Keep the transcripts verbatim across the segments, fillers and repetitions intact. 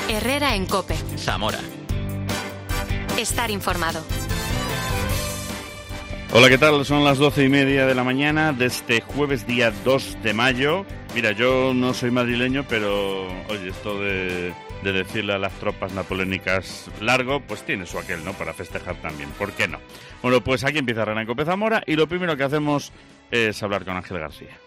Herrera en COPE. Zamora. Estar informado. Hola, ¿qué tal? Son las doce y media de la mañana de este jueves día dos de mayo. Mira, yo no soy madrileño, pero oye, esto de, de decirle a las tropas napoleónicas largo, pues tiene su aquel, ¿no? Para festejar también, ¿por qué no? Bueno, pues aquí empieza Herrera en COPE Zamora y lo primero que hacemos es hablar con Ángel García.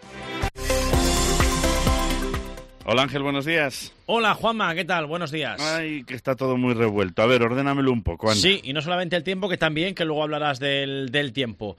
Hola Ángel, buenos días. Hola Juanma, ¿qué tal? Buenos días. Ay, que está todo muy revuelto. A ver, ordénamelo un poco, anda. Sí, y no solamente el tiempo, que también, que luego hablarás del, del tiempo.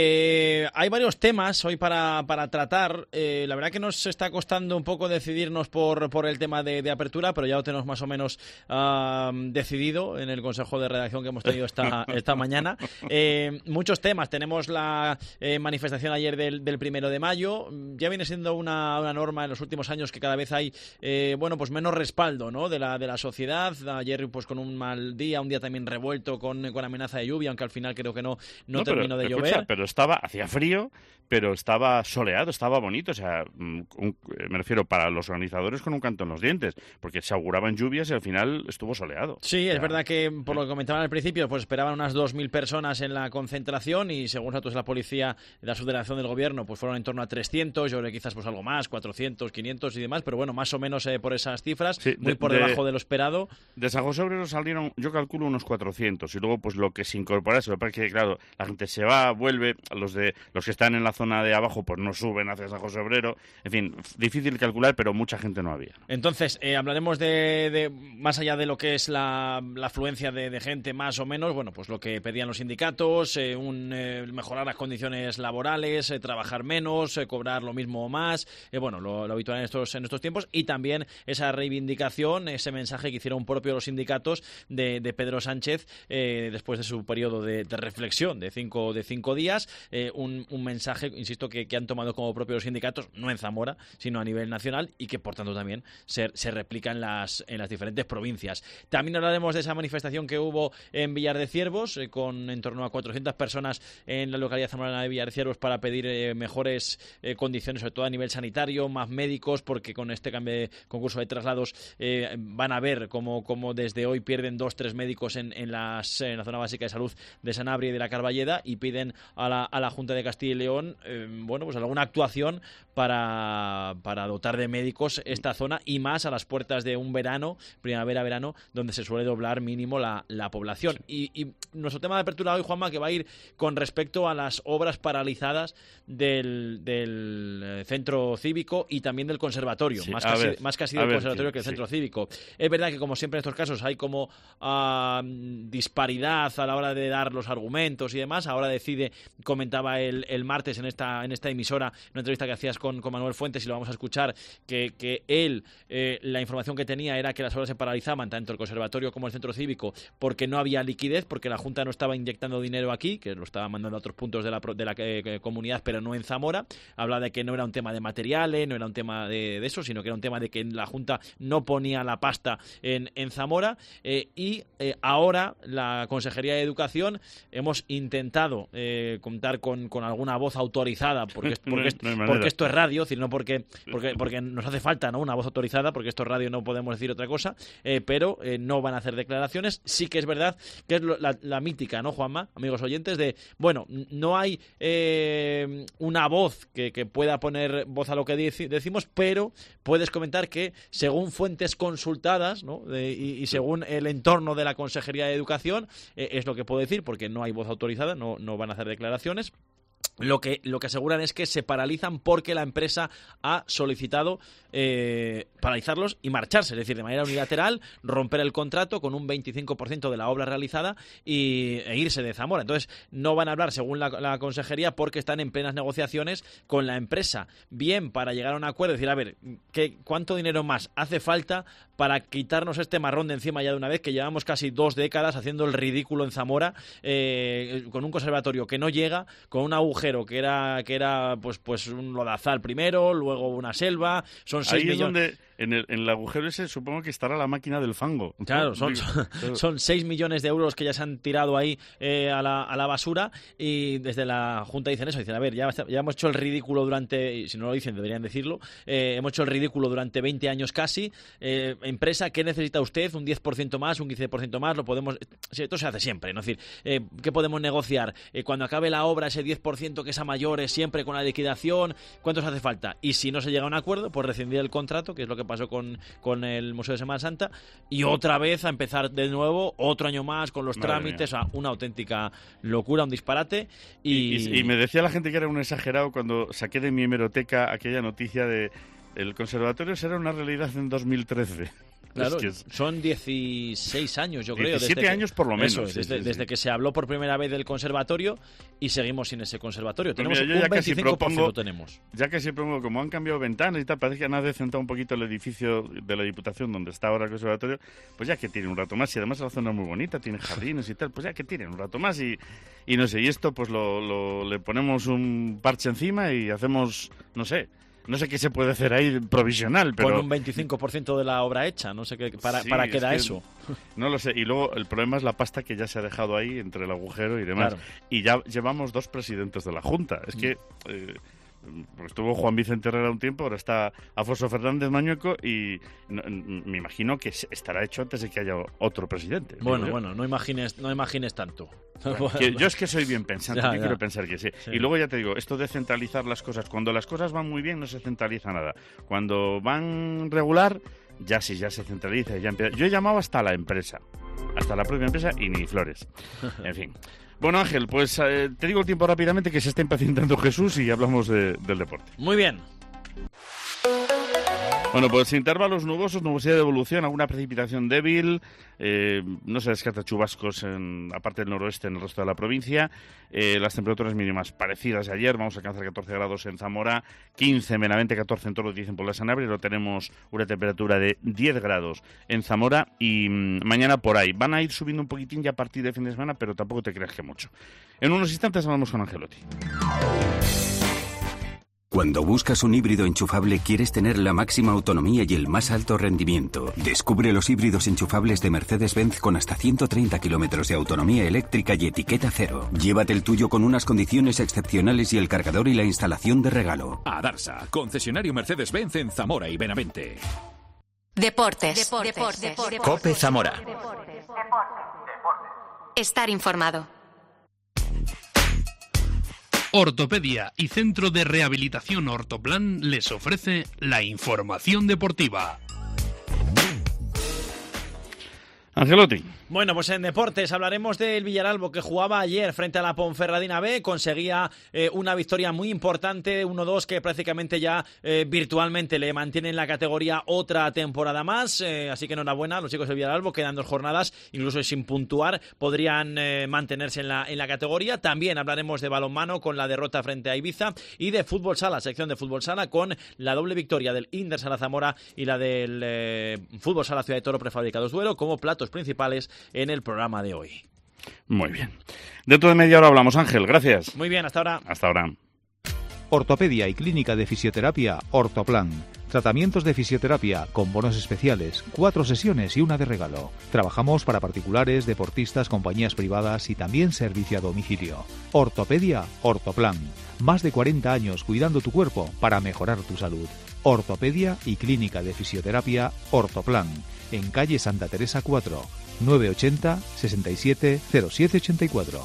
Eh, hay varios temas hoy para, para tratar. Eh, la verdad que nos está costando un poco decidirnos por, por el tema de, de apertura, pero ya lo tenemos más o menos uh, decidido en el consejo de redacción que hemos tenido esta, esta mañana. Eh, muchos temas. Tenemos la eh, manifestación ayer del, del primero de mayo. Ya viene siendo una, una norma en los últimos años que cada vez hay, eh, bueno, pues menos respaldo, ¿no? de la de la sociedad. Ayer pues con un mal día, un día también revuelto con, con amenaza de lluvia, aunque al final creo que no, no, no terminó de escucha, llover. Pero estaba, hacía frío, pero estaba soleado, estaba bonito, o sea, un, me refiero para los organizadores con un canto en los dientes, porque se auguraban lluvias y al final estuvo soleado. Sí, o sea, es verdad que por lo que comentaban al principio, pues esperaban unas dos mil personas en la concentración y según datos de la policía, de la subdelegación del gobierno, pues fueron en torno a trescientos, yo creo que quizás pues algo más, cuatrocientos, quinientos y demás, pero bueno, más o menos eh, por esas cifras, sí, muy de, por debajo de, de lo esperado. De San José Obrero salieron, yo calculo unos cuatrocientos y luego pues lo que se incorpora, se lo parece que claro, la gente se va, vuelve, los de los que están en la zona de abajo pues no suben hacia San José Obrero, en fin, difícil calcular, pero mucha gente no había. Entonces, eh, hablaremos de, de, más allá de lo que es la, la afluencia de, de gente más o menos, bueno, pues lo que pedían los sindicatos, eh, un, eh, mejorar las condiciones laborales, eh, trabajar menos, eh, cobrar lo mismo o más, eh, bueno, lo, lo habitual en estos, en estos tiempos, y también esa reivindicación, ese mensaje que hicieron propios los sindicatos de, de Pedro Sánchez eh, después de su periodo de, de reflexión de cinco, de cinco días, eh, un, un mensaje, insisto, que, que han tomado como propio los sindicatos, no en Zamora, sino a nivel nacional y que por tanto también se, se replica en las, en las diferentes provincias. También hablaremos de esa manifestación que hubo en Villar de Ciervos, eh, con en torno a cuatrocientas personas en la localidad zamorana de Villar de Ciervos para pedir eh, mejores eh, condiciones, sobre todo a nivel sanitario, más médicos, porque con este cambio de concurso de traslados eh, van a ver cómo, cómo desde hoy pierden dos, tres médicos en, en, las, en la zona básica de salud de Sanabria y de la Carballeda y piden a la, a la Junta de Castilla y León eh, bueno, pues alguna actuación para, para dotar de médicos esta zona y más a las puertas de un verano, primavera-verano, donde se suele doblar mínimo la, la población. Y, y nuestro tema de apertura hoy, Juanma, que va a ir con respecto a las obras paralizadas del, del centro cívico y también del conservatorio, sí, más, casi, ver, más casi del ver, conservatorio sí, que del centro sí. cívico. Es verdad que como siempre en estos casos hay como uh, disparidad a la hora de dar los argumentos y demás. Ahora decide, comentaba el, el martes en esta, en esta emisora, una entrevista que hacías con, con Manuel Fuentes y lo vamos a escuchar, que, que él, eh, la información que tenía era que las obras se paralizaban tanto el conservatorio como el centro cívico porque no había liquidez, porque la Junta no estaba inyectando dinero aquí, que lo estaba mandando a otros puntos de la, de la eh, comunidad, pero no en Zamora. Habla de que no era un tema de materiales, no era un tema de, de eso, sino que era un tema de que la Junta no ponía la pasta en, en Zamora eh, y eh, ahora la Consejería de Educación hemos intentado eh, contar con, con alguna voz autorizada porque, porque, no, no porque esto es radio, no porque, porque, porque nos hace falta, ¿no?, una voz autorizada, porque esto es radio, no podemos decir otra cosa, eh, pero eh, no van a hacer declaraciones. Sí que es verdad que es lo, la, la mítica, ¿no, Juanma? Amigos oyentes, de, bueno, no hay eh, una voz que, que pueda poner voz a lo que dec- decimos, pero puedes comentar que según fuentes consultadas, ¿no?, de, y, y según el entorno de la Consejería de Educación, eh, es lo que puedo decir, porque no hay voz autorizada, no, no van a hacer declaraciones. Lo que, lo que aseguran es que se paralizan porque la empresa ha solicitado eh, paralizarlos y marcharse, es decir, de manera unilateral, romper el contrato con un veinticinco por ciento de la obra realizada y, e irse de Zamora. Entonces, no van a hablar, según la, la consejería, porque están en plenas negociaciones con la empresa. Bien, para llegar a un acuerdo, decir, a ver, ¿qué, ¿cuánto dinero más hace falta para quitarnos este marrón de encima ya de una vez, que llevamos casi dos décadas haciendo el ridículo en Zamora, eh, con un conservatorio que no llega, con un agujero que era que era pues pues un lodazal primero, luego una selva, son seis millones. Donde... en el, en el agujero ese supongo que estará la máquina del fango. Claro, son, son, son seis millones de euros que ya se han tirado ahí eh, a, la, a la basura, y desde la Junta dicen eso, dicen, a ver, ya, ya hemos hecho el ridículo durante, y si no lo dicen deberían decirlo, eh, hemos hecho el ridículo durante veinte años casi, eh, empresa, ¿qué necesita usted? ¿Un diez por ciento más, un quince por ciento más? Lo podemos, sí, esto se hace siempre, ¿no? Es decir, eh, ¿qué podemos negociar? Eh, cuando acabe la obra, ese diez por ciento que es a mayores, siempre con la liquidación, ¿cuántos hace falta? Y si no se llega a un acuerdo, pues rescindir el contrato, que es lo que pasó con, con el Museo de Semana Santa, y otra vez a empezar de nuevo, otro año más con los Madre trámites, mía. Una auténtica locura, un disparate. Y... Y, y me decía la gente que era un exagerado cuando saqué de mi hemeroteca aquella noticia de el conservatorio será una realidad en dos mil trece. Claro, es que es... son dieciséis años, yo creo. diecisiete desde años que, por lo menos. Eso, sí, desde, sí, desde sí. que se habló por primera vez del conservatorio y seguimos sin ese conservatorio. Pues tenemos mira, yo un veinticinco por ciento propongo, tenemos. Ya que siempre pongo, como han cambiado ventanas y tal, parece que han adecentado un poquito el edificio de la Diputación donde está ahora el conservatorio, pues ya que tienen un rato más, y además la zona es muy bonita, tiene jardines y tal, pues ya que tienen un rato más y, y no sé, y esto pues lo, lo le ponemos un parche encima y hacemos, no sé, no sé qué se puede hacer ahí provisional, pero... Con un veinticinco por ciento de la obra hecha, no sé qué, para, sí, para qué da que eso. No lo sé, y luego el problema es la pasta que ya se ha dejado ahí entre el agujero y demás. Claro. Y ya llevamos dos presidentes de la Junta, es que... Eh, pues estuvo Juan Vicente Herrera un tiempo, ahora está Afonso Fernández Mañueco y no, me imagino que estará hecho antes de que haya otro presidente. Bueno, bueno, no imagines, no imagines tanto. Bueno, que yo es que soy bien pensante, ya, yo ya. quiero pensar que sí. sí. Y luego ya te digo, esto de centralizar las cosas, cuando las cosas van muy bien no se centraliza nada. Cuando van regular, ya sí, ya se centraliza. Ya empieza. Yo he llamado hasta la empresa, hasta la propia empresa y ni flores. En fin. Bueno, Ángel, pues eh, te digo el tiempo rápidamente que se está impacientando Jesús y hablamos de, del deporte. Muy bien. Bueno, pues intervalos nubosos, nubosidad de evolución, alguna precipitación débil, eh, no se descarta chubascos, en, aparte del noroeste, en el resto de la provincia. Eh, las temperaturas mínimas parecidas a ayer, vamos a alcanzar catorce grados en Zamora, quince en Benavente, catorce en Toro, diez en Puebla de Sanabria, pero tenemos una temperatura de diez grados en Zamora y mmm, mañana por ahí. Van a ir subiendo un poquitín ya a partir de fin de semana, pero tampoco te creas que mucho. En unos instantes hablamos con Angelotti. Cuando buscas un híbrido enchufable, quieres tener la máxima autonomía y el más alto rendimiento. Descubre los híbridos enchufables de Mercedes-Benz con hasta ciento treinta kilómetros de autonomía eléctrica y etiqueta cero. Llévate el tuyo con unas condiciones excepcionales y el cargador y la instalación de regalo. Adarsa, concesionario Mercedes-Benz en Zamora y Benavente. Deportes. Deportes. Deportes. Deportes. COPE Zamora. Estar informado. Ortopedia y Centro de Rehabilitación Ortoplan les ofrece la información deportiva. Angelotti. Bueno, pues en deportes hablaremos del Villaralbo, que jugaba ayer frente a la Ponferradina B, conseguía eh, una victoria muy importante, uno dos, que prácticamente ya eh, virtualmente le mantiene en la categoría otra temporada más, eh, así que enhorabuena a los chicos del Villaralbo, quedan dos jornadas, incluso sin puntuar, podrían eh, mantenerse en la, en la categoría. También hablaremos de balonmano con la derrota frente a Ibiza y de fútbol sala, sección de fútbol sala con la doble victoria del Inder Sala Zamora y la del eh, fútbol sala Ciudad de Toro Prefabricados Duero como platos principales en el programa de hoy. Muy bien. Dentro de media hora hablamos, Ángel. Gracias. Muy bien, hasta ahora. Hasta ahora. Ortopedia y Clínica de Fisioterapia Ortoplan. Tratamientos de fisioterapia con bonos especiales, cuatro sesiones y una de regalo. Trabajamos para particulares, deportistas, compañías privadas y también servicio a domicilio. Ortopedia Ortoplan. Más de cuarenta años cuidando tu cuerpo para mejorar tu salud. Ortopedia y Clínica de Fisioterapia Ortoplan. En calle Santa Teresa cuatro, nueve ochenta, sesenta y siete, cero siete ochenta y cuatro.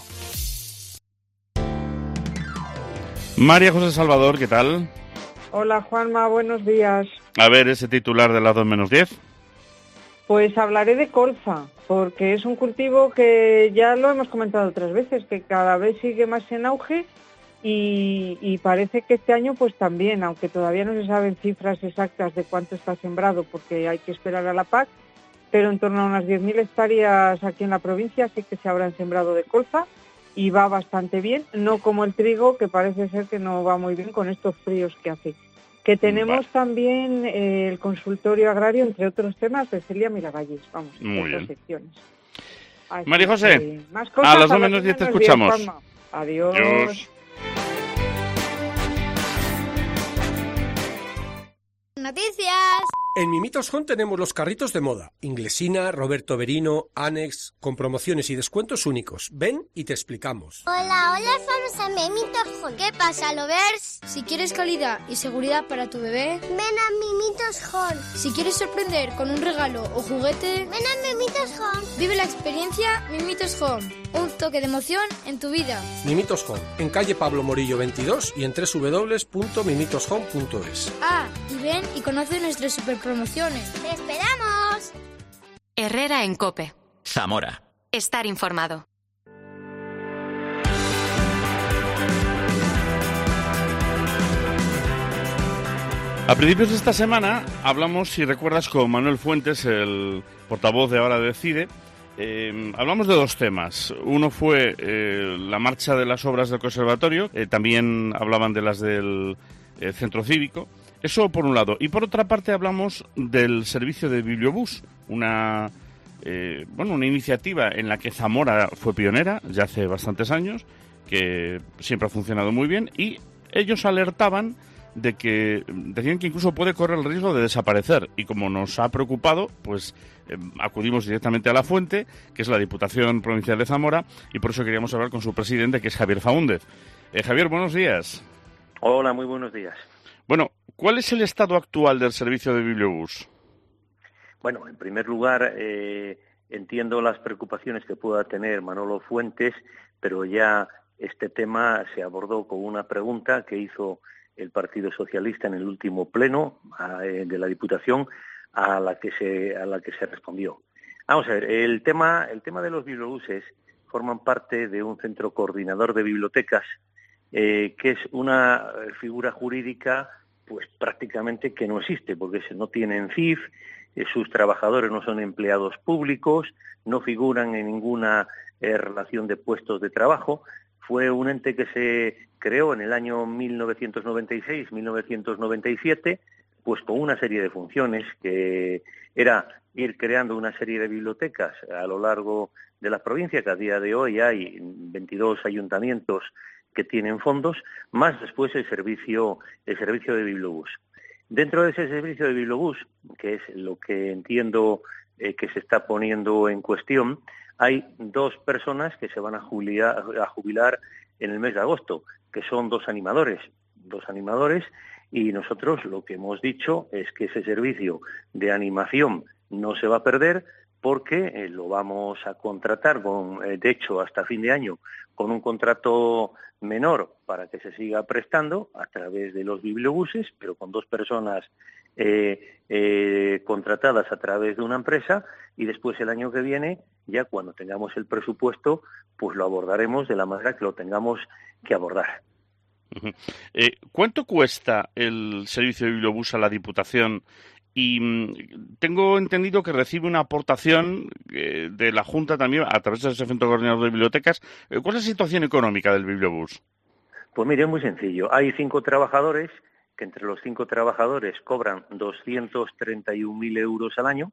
María José Salvador, ¿qué tal? Hola Juanma, buenos días. A ver, ese titular de las dos menos diez. Pues hablaré de colza, porque es un cultivo que ya lo hemos comentado otras veces, que cada vez sigue más en auge y, y parece que este año pues también, aunque todavía no se saben cifras exactas de cuánto está sembrado porque hay que esperar a la P A C, pero en torno a unas diez mil hectáreas aquí en la provincia sí que se habrán sembrado de colza y va bastante bien, no como el trigo, que parece ser que no va muy bien con estos fríos que hace. Que tenemos vale. también eh, el consultorio agrario, entre otros temas, de Celia Miragalles. Vamos, muy bien. Secciones. Así María José, que, más cosas, a las dos menos diez te escuchamos. diez, Adiós. Adiós. Noticias. En Mimitos Home tenemos los carritos de moda. Inglesina, Roberto Berino, Annex, con promociones y descuentos únicos. Ven y te explicamos. Hola, hola, vamos a Mimitos Home. ¿Qué pasa, Lovers? Si quieres calidad y seguridad para tu bebé, ven a Mimitos Home. Si quieres sorprender con un regalo o juguete, ven a Mimitos Home. Vive la experiencia Mimitos Home. Un toque de emoción en tu vida. Mimitos Home, en calle Pablo Morillo veintidós y en doble u doble u doble u punto mimitos home punto es. Ah, y ven y conoce nuestras superpromociones. ¡Te esperamos! Herrera en COPE. Zamora. Estar informado. A principios de esta semana hablamos, si recuerdas, con Manuel Fuentes, el portavoz de Ahora Decide. Eh, hablamos de dos temas. Uno fue eh, la marcha de las obras del conservatorio, eh, también hablaban de las del eh, centro cívico. Eso por un lado. Y por otra parte hablamos del servicio de Bibliobús, una, eh, bueno, una iniciativa en la que Zamora fue pionera ya hace bastantes años, que siempre ha funcionado muy bien, y ellos alertaban de que decían que incluso puede correr el riesgo de desaparecer, y como nos ha preocupado, pues eh, acudimos directamente a la fuente, que es la Diputación Provincial de Zamora, y por eso queríamos hablar con su presidente, que es Javier Faúndez. Eh, Javier, buenos días. Hola, muy buenos días. Bueno, ¿cuál es el estado actual del servicio de Bibliobús? Bueno, en primer lugar, eh, entiendo las preocupaciones que pueda tener Manolo Fuentes, pero ya este tema se abordó con una pregunta que hizo el Partido Socialista en el último pleno a, eh, de la Diputación, a la que se a la que se respondió. Vamos a ver, el tema el tema de los bibliobuses forman parte de un centro coordinador de bibliotecas, eh, que es una figura jurídica pues prácticamente que no existe, porque no tienen C I F, eh, sus trabajadores no son empleados públicos, no figuran en ninguna eh, relación de puestos de trabajo. Fue un ente que se creó en el año mil novecientos noventa y seis, mil novecientos noventa y siete, pues con una serie de funciones, que era ir creando una serie de bibliotecas a lo largo de la provincia, que a día de hoy hay veintidós ayuntamientos que tienen fondos, más después el servicio, el servicio de Bibliobús. Dentro de ese servicio de Bibliobús, que es lo que entiendo eh, que se está poniendo en cuestión, hay dos personas que se van a jubilar, a jubilar en el mes de agosto, que son dos animadores, dos animadores, y nosotros lo que hemos dicho es que ese servicio de animación no se va a perder, porque eh, lo vamos a contratar, con, eh, de hecho, hasta fin de año, con un contrato menor para que se siga prestando a través de los bibliobuses, pero con dos personas eh, eh, contratadas a través de una empresa, y después el año que viene, ya cuando tengamos el presupuesto, pues lo abordaremos de la manera que lo tengamos que abordar. Uh-huh. Eh, ¿Cuánto cuesta el servicio de bibliobús a la Diputación? Y mmm, tengo entendido que recibe una aportación eh, de la Junta también a través de ese Centro Coordinador de Bibliotecas. Eh, ¿Cuál es la situación económica del bibliobús? Pues mire, es muy sencillo. Hay cinco trabajadores, que entre los cinco trabajadores cobran doscientos treinta y un mil euros al año,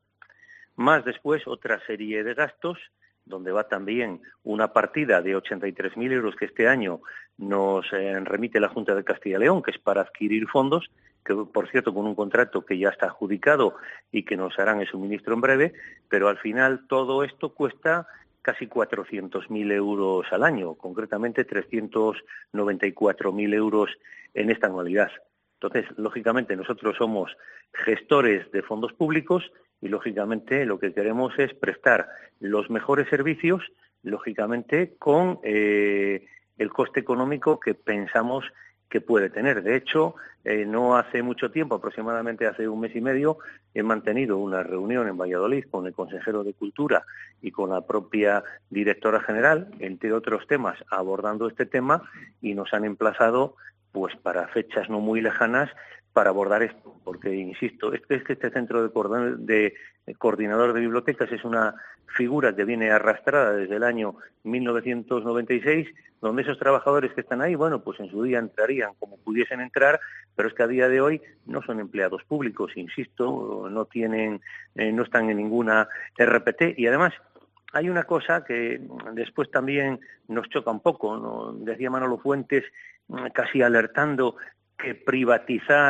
más después otra serie de gastos, donde va también una partida de ochenta y tres mil euros que este año nos eh, remite la Junta de Castilla y León, que es para adquirir fondos, que por cierto con un contrato que ya está adjudicado y que nos harán el suministro en breve, pero al final todo esto cuesta casi cuatrocientos mil euros al año, concretamente trescientos noventa y cuatro mil euros en esta anualidad. Entonces, lógicamente, nosotros somos gestores de fondos públicos y, lógicamente, lo que queremos es prestar los mejores servicios, lógicamente, con eh, el coste económico que pensamos que puede tener. De hecho, eh, no hace mucho tiempo, aproximadamente hace un mes y medio, he mantenido una reunión en Valladolid con el consejero de Cultura y con la propia directora general, entre otros temas, abordando este tema, y nos han emplazado pues para fechas no muy lejanas para abordar esto, porque, insisto, es que este centro de, coordinador de, de coordinador de bibliotecas es una figura que viene arrastrada desde el año mil novecientos noventa y seis, donde esos trabajadores que están ahí, bueno, pues en su día entrarían como pudiesen entrar, pero es que a día de hoy no son empleados públicos, insisto, no tienen, eh, no están en ninguna R P T, y además hay una cosa que después también nos choca un poco, ¿no? Decía Manolo Fuentes, casi alertando, que privatizar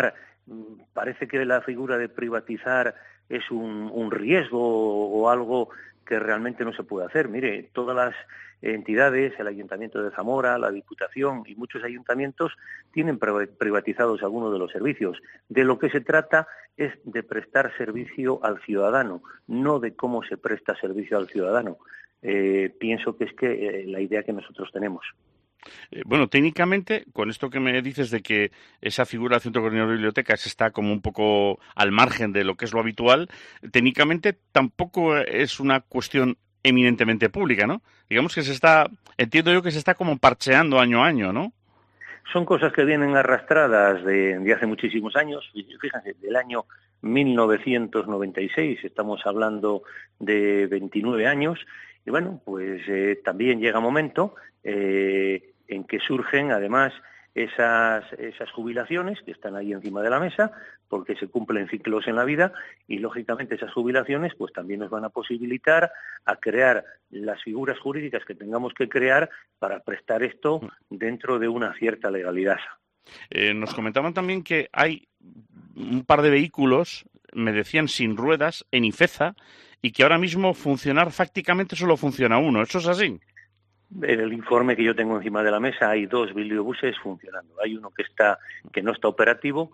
parece que la figura de privatizar es un, un riesgo o, o algo que realmente no se puede hacer. Mire, todas las entidades, el Ayuntamiento de Zamora, la Diputación y muchos ayuntamientos tienen privatizados algunos de los servicios. De lo que se trata es de prestar servicio al ciudadano, no de cómo se presta servicio al ciudadano. Eh, pienso que es que eh, la idea que nosotros tenemos. Eh, bueno, técnicamente, con esto que me dices de que esa figura del Centro Coordinador de Bibliotecas está como un poco al margen de lo que es lo habitual, técnicamente tampoco es una cuestión eminentemente pública, ¿no? Digamos que se está, entiendo yo que se está como parcheando año a año, ¿no? Son cosas que vienen arrastradas de, de hace muchísimos años. Fíjense, del año mil novecientos noventa y seis, estamos hablando de veintinueve años, y bueno, pues eh, también llega un momento eh, en que surgen además esas, esas jubilaciones que están ahí encima de la mesa, porque se cumplen ciclos en la vida, y lógicamente esas jubilaciones pues también nos van a posibilitar a crear las figuras jurídicas que tengamos que crear para prestar esto dentro de una cierta legalidad. Eh, nos comentaban también que hay un par de vehículos, me decían, sin ruedas en Ifeza, y que ahora mismo funcionar prácticamente solo funciona uno. ¿Eso es así? En el informe que yo tengo encima de la mesa hay dos bibliobuses funcionando. Hay uno que está que no está operativo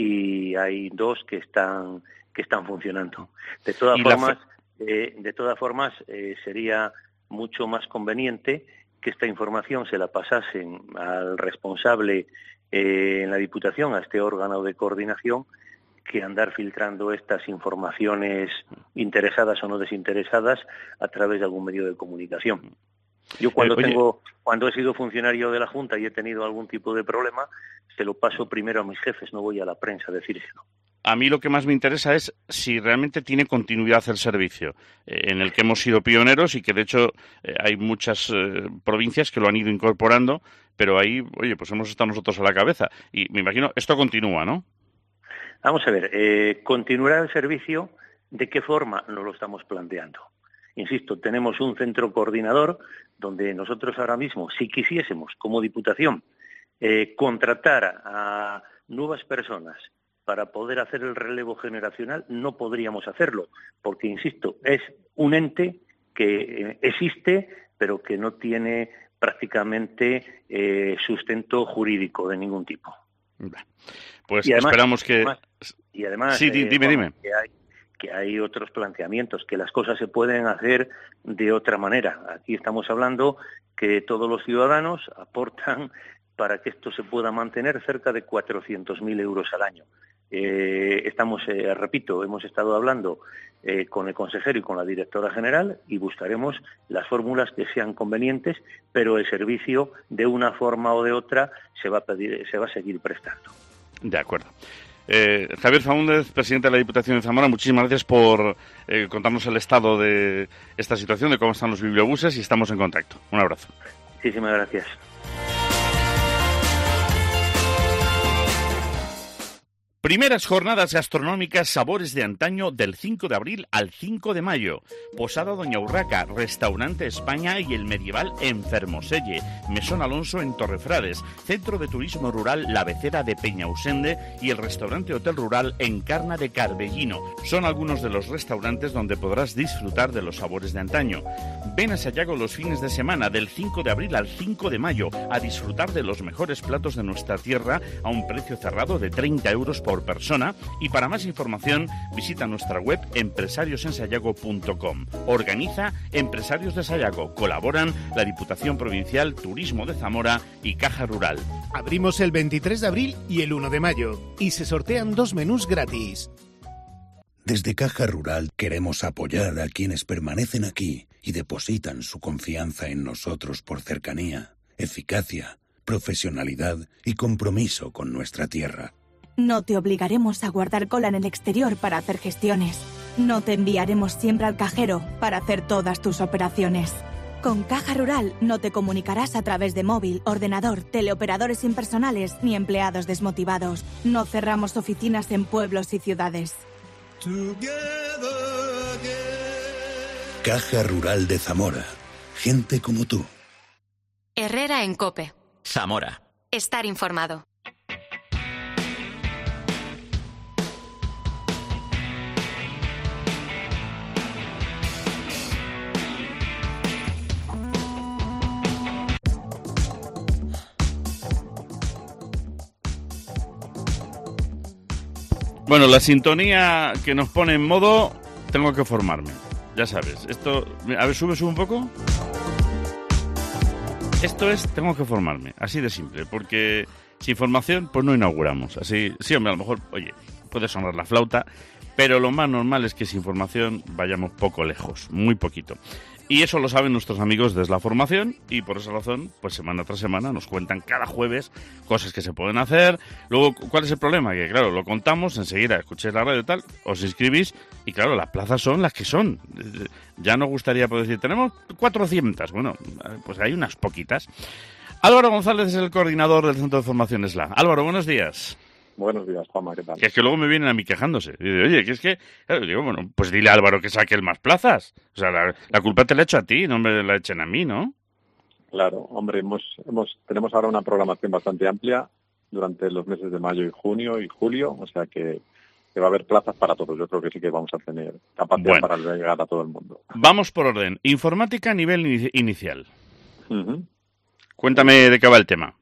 y hay dos que están que están funcionando. De todas formas, eh, de todas formas eh, sería mucho más conveniente que esta información se la pasasen al responsable eh, en la Diputación, a este órgano de coordinación, que andar filtrando estas informaciones interesadas o no desinteresadas a través de algún medio de comunicación. Yo cuando eh, tengo, cuando he sido funcionario de la Junta y he tenido algún tipo de problema, se lo paso primero a mis jefes, no voy a la prensa a decírselo. A mí lo que más me interesa es si realmente tiene continuidad el servicio, eh, en el que hemos sido pioneros y que de hecho eh, hay muchas eh, provincias que lo han ido incorporando, pero ahí, oye, pues hemos estado nosotros a la cabeza. Y me imagino, esto continúa, ¿no? Vamos a ver, eh, continuará el servicio, ¿de qué forma? Nos lo estamos planteando. Insisto, tenemos un centro coordinador donde nosotros ahora mismo, si quisiésemos, como Diputación, eh, contratar a nuevas personas para poder hacer el relevo generacional, no podríamos hacerlo, porque, insisto, es un ente que eh, existe, pero que no tiene prácticamente eh, sustento jurídico de ningún tipo. Pues y además, esperamos que... Además, y además, sí, dime, eh, bueno, dime. Que hay, que hay otros planteamientos, que las cosas se pueden hacer de otra manera. Aquí estamos hablando que todos los ciudadanos aportan para que esto se pueda mantener cerca de cuatrocientos mil euros al año. Eh, estamos, eh, repito, hemos estado hablando eh, con el consejero y con la directora general y buscaremos las fórmulas que sean convenientes, pero el servicio de una forma o de otra se va a pedir, se va a seguir prestando. De acuerdo. Eh, Javier Faúndez, presidente de la Diputación de Zamora, muchísimas gracias por eh, contarnos el estado de esta situación, de cómo están los bibliobuses, y estamos en contacto. Un abrazo. Muchísimas gracias. Primeras jornadas gastronómicas Sabores de Antaño del cinco de abril al cinco de mayo. Posada Doña Urraca, Restaurante España y el Medieval en Fermoselle. Mesón Alonso en Torrefrades. Centro de Turismo Rural La Becera de Peñausende y el Restaurante Hotel Rural Encarna de Carbellino. Son algunos de los restaurantes donde podrás disfrutar de los sabores de antaño. Ven a Sayago los fines de semana del cinco de abril al cinco de mayo a disfrutar de los mejores platos de nuestra tierra a un precio cerrado de treinta euros por por persona, y para más información visita nuestra web empresarios en sayago punto com. Organiza Empresarios de Sayago. Colaboran la Diputación Provincial, Turismo de Zamora y Caja Rural. Abrimos el veintitrés de abril y el uno de mayo y se sortean dos menús gratis. Desde Caja Rural queremos apoyar a quienes permanecen aquí y depositan su confianza en nosotros por cercanía, eficacia, profesionalidad y compromiso con nuestra tierra. No te obligaremos a guardar cola en el exterior para hacer gestiones. No te enviaremos siempre al cajero para hacer todas tus operaciones. Con Caja Rural no te comunicarás a través de móvil, ordenador, teleoperadores impersonales ni empleados desmotivados. No cerramos oficinas en pueblos y ciudades. Caja Rural de Zamora. Gente como tú. Herrera en COPE. Zamora. Estar informado. Bueno, la sintonía que nos pone en modo tengo que formarme. Ya sabes, esto... A ver, sube, sube un poco. Esto es tengo que formarme, así de simple, porque sin formación pues no inauguramos. Así, sí, hombre, a lo mejor, oye, puede sonar la flauta, pero lo más normal es que sin formación vayamos poco lejos, muy poquito. Y eso lo saben nuestros amigos desde la formación y por esa razón, pues semana tras semana nos cuentan cada jueves cosas que se pueden hacer. Luego, ¿cuál es el problema? Que claro, lo contamos, enseguida escucháis la radio y tal, os inscribís y claro, las plazas son las que son. Ya nos gustaría poder decir, tenemos cuatrocientas. Bueno, pues hay unas poquitas. Álvaro González es el coordinador del Centro de Formación ESLA. Álvaro, buenos días. Buenos días, Juanma, ¿qué tal? Que es que luego me vienen a mí quejándose. Y digo, oye, que es que... Claro, digo, bueno, pues dile a Álvaro que saque el más plazas. O sea, la, la culpa te la echo a ti, no me la echen a mí, ¿no? Claro, hombre, hemos, hemos tenemos ahora una programación bastante amplia durante los meses de mayo y junio y julio, o sea que, que va a haber plazas para todos. Yo creo que sí que vamos a tener capacidad bueno, para llegar a todo el mundo. Vamos por orden. Informática a nivel in- inicial. Uh-huh. Cuéntame de qué va el tema.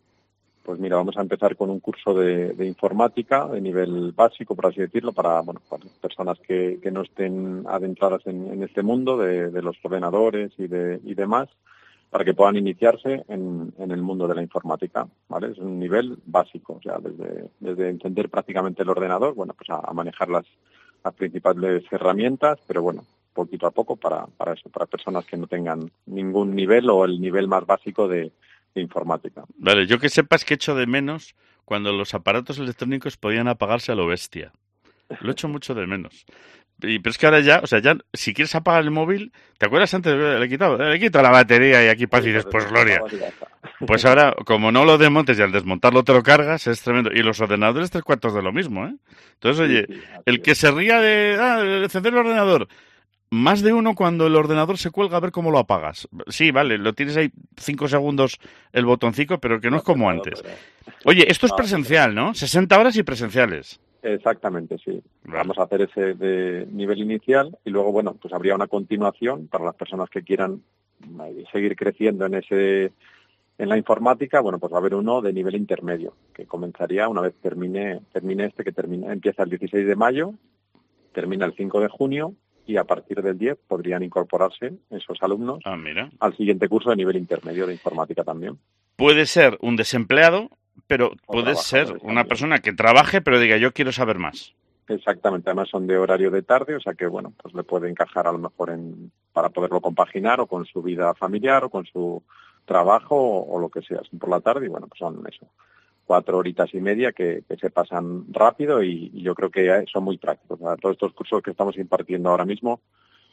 Pues mira, vamos a empezar con un curso de, de informática de nivel básico, por así decirlo, para bueno para personas que, que no estén adentradas en, en este mundo de, de los ordenadores y de y demás, para que puedan iniciarse en, en el mundo de la informática, ¿vale? Es un nivel básico, o sea, desde, desde entender prácticamente el ordenador, bueno, pues a, a manejar las, las principales herramientas, pero bueno, poquito a poco para, para eso, para personas que no tengan ningún nivel o el nivel más básico de de informática. Vale, yo que sepas que echo de menos cuando los aparatos electrónicos podían apagarse a lo bestia. Lo echo mucho de menos. Y, pero es que ahora ya, o sea, ya, si quieres apagar el móvil, ¿te acuerdas antes? Le he quitado, le he quitado la batería y aquí paz y después gloria. Pues ahora, como no lo desmontes y al desmontarlo te lo cargas, es tremendo. Y los ordenadores tres cuartos de lo mismo, ¿eh? Entonces, oye, sí, sí, el que se ría de, ah, encender el ordenador, más de uno cuando el ordenador se cuelga a ver cómo lo apagas. Sí, vale, lo tienes ahí cinco segundos el botoncito, pero que no es como antes. Oye, esto es presencial, ¿no? sesenta horas y presenciales. Exactamente, sí. Vale. Vamos a hacer ese de nivel inicial y luego, bueno, pues habría una continuación para las personas que quieran seguir creciendo en ese en la informática. Bueno, pues va a haber uno de nivel intermedio que comenzaría una vez termine termine este que termina empieza el dieciséis de mayo, termina el cinco de junio. Y a partir del diez podrían incorporarse esos alumnos ah, mira. al siguiente curso de nivel intermedio de informática también. Puede ser un desempleado, pero o puede ser una persona que trabaje, pero diga, yo quiero saber más. Exactamente, además son de horario de tarde, o sea que, bueno, pues le puede encajar a lo mejor en para poderlo compaginar o con su vida familiar o con su trabajo o, o lo que sea. Son por la tarde y, bueno, pues son eso. cuatro horitas y media que, que se pasan rápido y, y yo creo que son muy prácticos. O sea, todos estos cursos que estamos impartiendo ahora mismo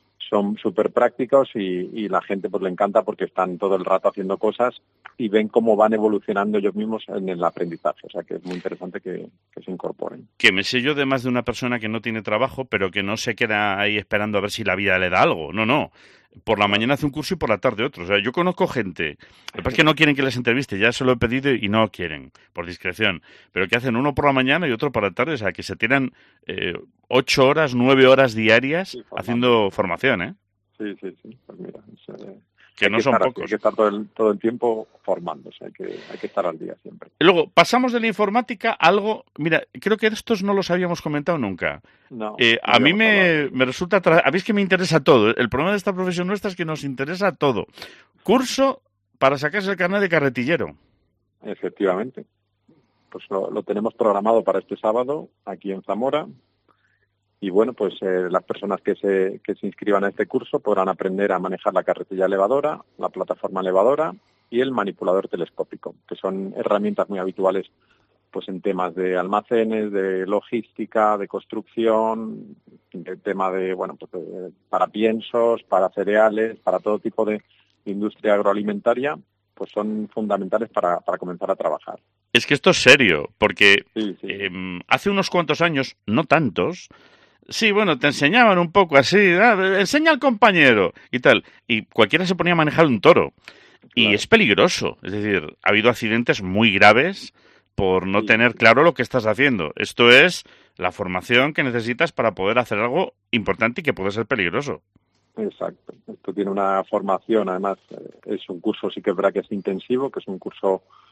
son súper prácticos y, y la gente pues le encanta porque están todo el rato haciendo cosas y ven cómo van evolucionando ellos mismos en el aprendizaje. O sea que es muy interesante que, que se incorporen. Que me sé yo de más de una persona que no tiene trabajo, pero que no se queda ahí esperando a ver si la vida le da algo. No, no. Por la mañana hace un curso y por la tarde otro. O sea, yo conozco gente, lo que pasa es que no quieren que les entreviste, ya se lo he pedido y no quieren, por discreción, pero que hacen uno por la mañana y otro por la tarde, o sea, que se tiran eh, ocho horas, nueve horas diarias sí, haciendo formación, ¿eh? Sí, sí, sí, pues mira, es, eh, que no que son estar, pocos. Hay que estar todo el, todo el tiempo formándose, hay que, hay que estar al día siempre. Y luego, pasamos de la informática a algo, mira, creo que estos no los habíamos comentado nunca. No, eh, no a mí me, me resulta, tra- a mí es que me interesa todo. El problema de esta profesión nuestra es que nos interesa todo. Curso para sacarse el carnet de carretillero. Efectivamente. Pues lo, lo tenemos programado para este sábado aquí en Zamora. Y bueno, pues eh, las personas que se, que se inscriban a este curso podrán aprender a manejar la carretilla elevadora, la plataforma elevadora y el manipulador telescópico, que son herramientas muy habituales pues en temas de almacenes, de logística, de construcción, de tema de, bueno, pues de, para piensos, para cereales, para todo tipo de industria agroalimentaria, pues son fundamentales para, para comenzar a trabajar. Es que esto es serio, porque sí, sí. Eh, hace unos cuantos años, no tantos, sí, bueno, te enseñaban un poco así, ah, enseña al compañero y tal, y cualquiera se ponía a manejar un toro. Y claro. Es peligroso, es decir, ha habido accidentes muy graves por no sí, tener sí. claro lo que estás haciendo. Esto es la formación que necesitas para poder hacer algo importante y que puede ser peligroso. Exacto. Esto tiene una formación, además, eh, es un curso, sí que es verdad que es intensivo, que es un curso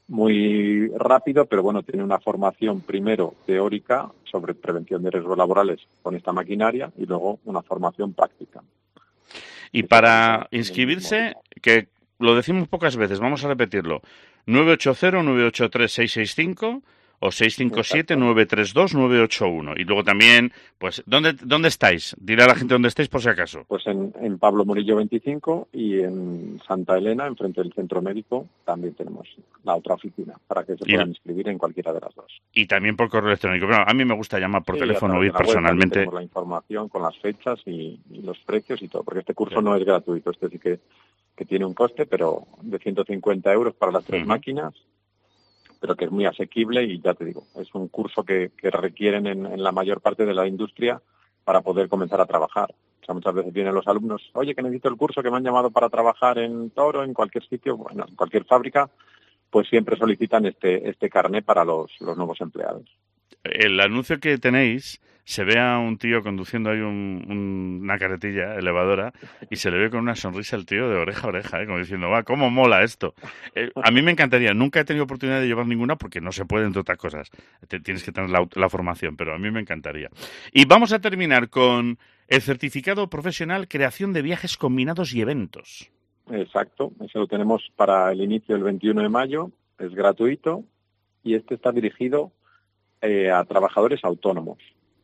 muy rápido, pero bueno, tiene una formación primero teórica sobre prevención de riesgos laborales con esta maquinaria y luego una formación práctica. Y para inscribirse, que lo decimos pocas veces, vamos a repetirlo, nueve ocho cero, nueve ocho tres, seis seis cinco o seis cinco siete, nueve tres dos, nueve ocho uno. Y luego también, pues, ¿dónde dónde estáis? Diré a la gente dónde estáis por si acaso. Pues en, en Pablo Murillo veinticinco y en Santa Elena, enfrente del centro médico, también tenemos la otra oficina para que se puedan inscribir en cualquiera de las dos. Y también por correo electrónico. Bueno, a mí me gusta llamar por sí, teléfono o ir personalmente. Tenemos la información con las fechas y, y los precios y todo, porque este curso sí. no es gratuito. Este sí que, que tiene un coste, pero de ciento cincuenta euros para las tres uh-huh. máquinas, pero que es muy asequible y ya te digo, es un curso que, que requieren en, en la mayor parte de la industria para poder comenzar a trabajar. O sea, muchas veces vienen los alumnos, oye, que necesito el curso, que me han llamado para trabajar en Toro, en cualquier sitio, bueno, en cualquier fábrica, pues siempre solicitan este este carné para los, los nuevos empleados. El anuncio que tenéis, se ve a un tío conduciendo ahí un, un, una carretilla elevadora y se le ve con una sonrisa al tío de oreja a oreja, ¿eh? Como diciendo, va, cómo mola esto. Eh, a mí me encantaría, nunca he tenido oportunidad de llevar ninguna porque no se puede, entre otras cosas. Te, tienes que tener la, la formación, pero a mí me encantaría. Y vamos a terminar con el certificado profesional creación de viajes combinados y eventos. Exacto, eso lo tenemos para el inicio del veintiuno de mayo, es gratuito y este está dirigido eh, a trabajadores autónomos.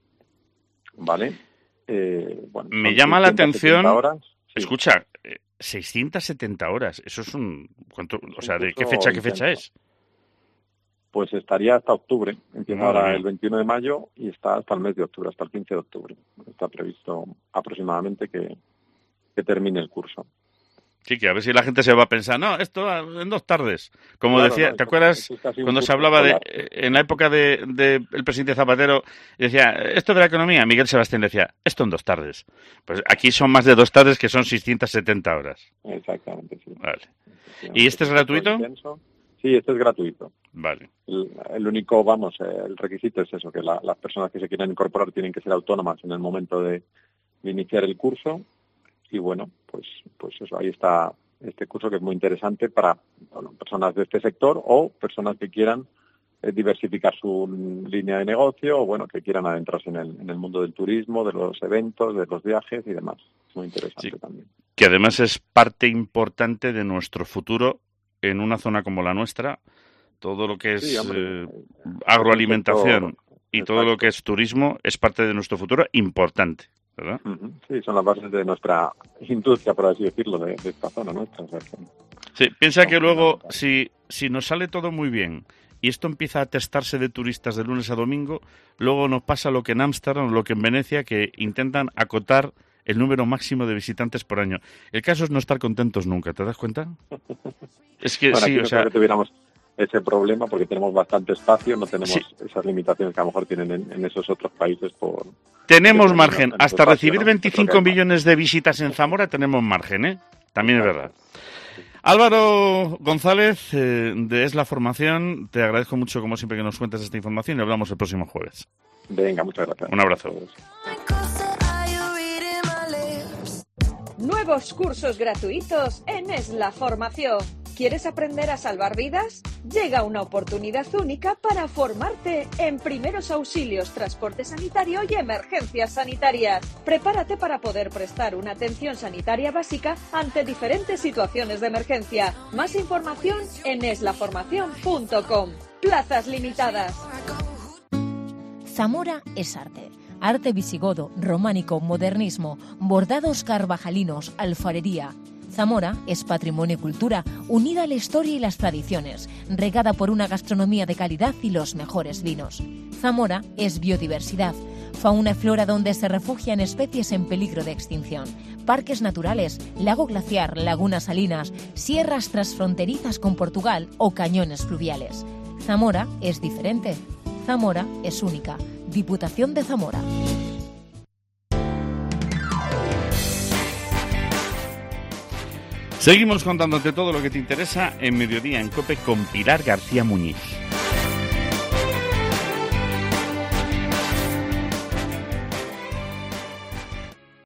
¿Vale? Eh, bueno, me llama la atención, horas, sí. Escucha, eh, seiscientas setenta horas, eso es un, ¿cuánto? O sea, ¿de qué fecha a qué fecha es? Pues estaría hasta octubre, empieza no, ahora no. el veintiuno de mayo y está hasta el mes de octubre, hasta el quince de octubre, está previsto aproximadamente que, que termine el curso. Sí, que a ver si la gente se va a pensar, no, esto en dos tardes. Como claro, decía, no, ¿te acuerdas cuando se hablaba de, en la época de, de el presidente Zapatero, decía, esto de la economía, Miguel Sebastián decía, esto en dos tardes. Pues aquí son más de dos tardes que son seiscientas setenta horas. Exactamente, sí. Vale. ¿Y este es gratuito? Sí, este es gratuito. Vale. El, el único, vamos, el requisito es eso, que la, las personas que se quieran incorporar tienen que ser autónomas en el momento de, de iniciar el curso. Y bueno, pues pues eso, ahí está este curso que es muy interesante para bueno, personas de este sector o personas que quieran eh, diversificar su línea de negocio o bueno, que quieran adentrarse en el, en el mundo del turismo, de los eventos, de los viajes y demás. Es muy interesante sí. también. Que además es parte importante de nuestro futuro en una zona como la nuestra, todo lo que es sí, hombre, eh, agroalimentación sector, y exacto. todo lo que es turismo es parte de nuestro futuro importante. ¿Verdad? Sí, son las bases de nuestra industria, por así decirlo, de, de esta zona nuestra. O sea, que... Sí, piensa que luego, si, si nos sale todo muy bien y esto empieza a testarse de turistas de lunes a domingo, luego nos pasa lo que en Ámsterdam, lo que en Venecia, que intentan acotar el número máximo de visitantes por año. El caso es no estar contentos nunca, ¿te das cuenta? Es que bueno, sí, o sea... que tuviéramos ese problema porque tenemos bastante espacio, no tenemos sí. esas limitaciones que a lo mejor tienen en, en esos otros países por... Tenemos margen, en, en hasta espacio, recibir ¿no? veinticinco millones de visitas en Zamora tenemos margen, ¿eh? También es verdad. Álvaro González, eh, de Es la Formación, te agradezco mucho como siempre que nos cuentes esta información y hablamos el próximo jueves. Venga, muchas gracias. Un abrazo. Nuevos cursos gratuitos en Es la Formación. ¿Quieres aprender a salvar vidas? Llega una oportunidad única para formarte en primeros auxilios, transporte sanitario y emergencias sanitarias. Prepárate para poder prestar una atención sanitaria básica ante diferentes situaciones de emergencia. Más información en es la formación punto com. Plazas limitadas. Zamora es arte. Arte visigodo, románico, modernismo, bordados carvajalinos, alfarería. Zamora es patrimonio y cultura, unida a la historia y las tradiciones, regada por una gastronomía de calidad y los mejores vinos. Zamora es biodiversidad, fauna y flora donde se refugian especies en peligro de extinción, parques naturales, lago glaciar, lagunas salinas, sierras transfronterizas con Portugal o cañones fluviales. Zamora es diferente. Zamora es única. Diputación de Zamora. Seguimos contándote todo lo que te interesa en Mediodía en COPE con Pilar García Muñiz.